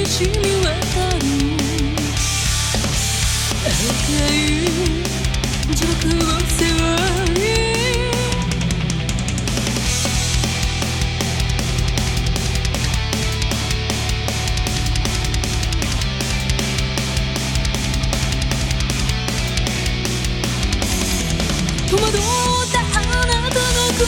染み渡る赤い邪悪を背負い戸惑ったあなたの声が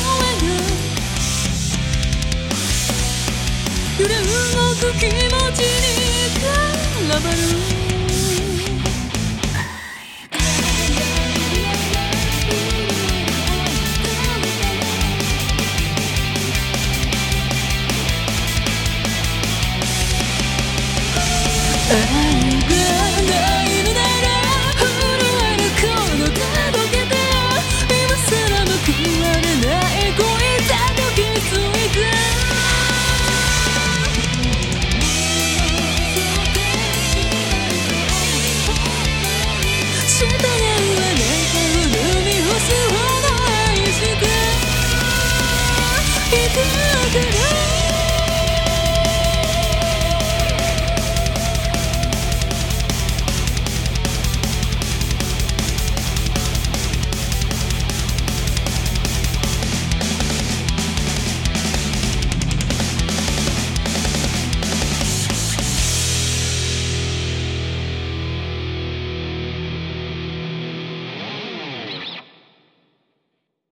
揺れ動く気持ちに絡まる愛がないのなら震えるこの手どけて今さら報われない恋だと気づいた従わない顔を飲み干すほど愛していたから